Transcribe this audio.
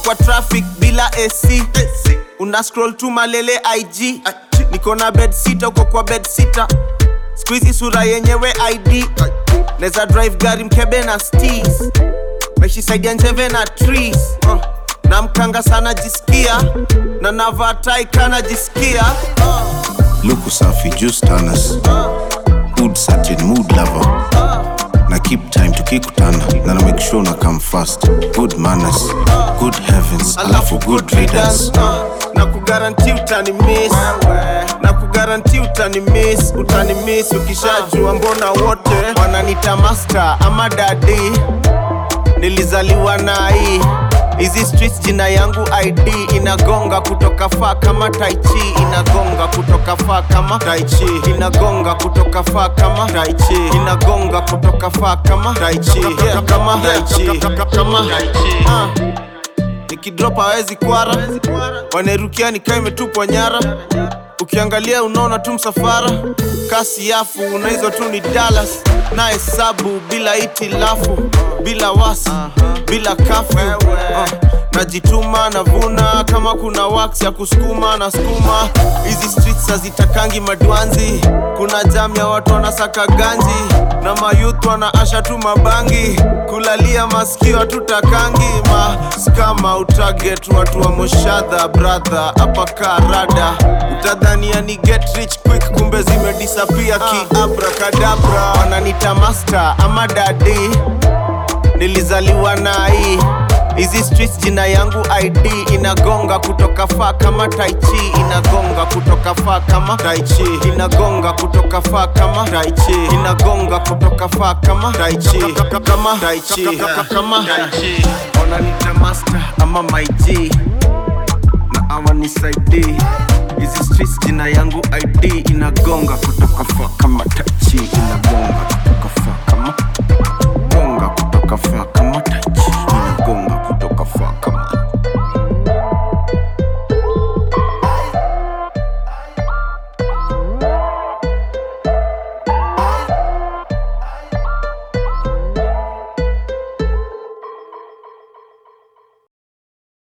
kwa traffic bila AC. Una scroll tu malele IG. Niko na bed sitter, uko kwa bed sitter. Squeezy sura yenyewe ID. Neza drive gari mkebe na steez. Maishi side ya njeve na trees. Na mkanga sana jisikia. Na navaa tai kana jisikia. Luku safi juice tanners. Good certain mood lover. Na keep time tukikutana. Na make sure na come fast. Good manners, good heavens, alafu good readers. Na kugaranti utani miss. Na kugaranti utani miss. Utani miss ukishajua mbona wote wananita master ama daddy. Nilizaliwa na hii. Hizi streets jina yangu ID. Inagonga kutoka faa kama Tai Chi. Inagonga kutoka faa kama Tai Chi. Inagonga kutoka faa kama Tai Chi. Inagonga kutoka faa kama Tai Chi. Kama Tai Chi. Kama Tai Chi. Nikidrop hawezi kwara. Wanerukia nikaa imetupwa nyara. Ukiangalia unaona tu msafara. Kasi yafu na hizo tu ni Dallas. Na hesabu bila itilafu. Bila wasi, bila kafu. Najituma navuna kama kuna wax ya kusukuma na skuma. Hizi streets hazitakangi madwanzi. Kuna jam ya watu wanasaka ganji. Na mayouth wanaasha tu mabangi. Kulalia masikio hatutakangi. Skama utaget watu wa moshadha brother. Hapa karada utadhania ni get rich quick, kumbe zimedisappear ki abracadabra. Wananita master ama daddy. Nilizaliwa na hii. Hizi streets jina yangu ID. Inagonga kutoka faa kama Tai Chi. Inagonga kutoka faa kama Tai Chi. Inagonga kutoka faa kama Tai Chi. Inagonga kutoka faa kama Tai Chi. Kama Tai Chi. Kama Tai Chi. Wananita master ama my G. Na awanisaidii. Hizi streets jina yangu ID. Inagonga kutoka faa kama Tai Chi. Inagonga